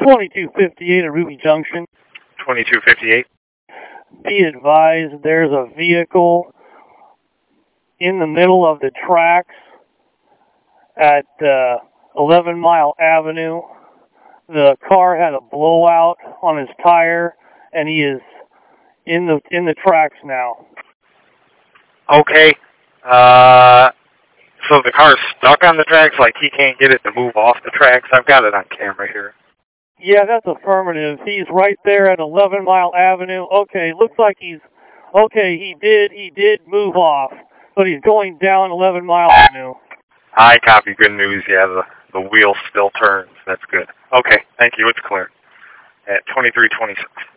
2258 at Ruby Junction. 2258. Be advised, there's a vehicle in the middle of the tracks at 11 Mile Avenue. The car had a blowout on his tire, and he is in the tracks now. Okay. So the car's stuck on the tracks, like he can't get it to move off the tracks? I've got it on camera here. Yeah, that's affirmative. He's right there at 11 Mile Avenue. Okay, looks like he did move off, but he's going down 11 Mile Avenue. I copy. Good news. Yeah, the wheel still turns. That's good. Okay, thank you. It's clear. At 2326.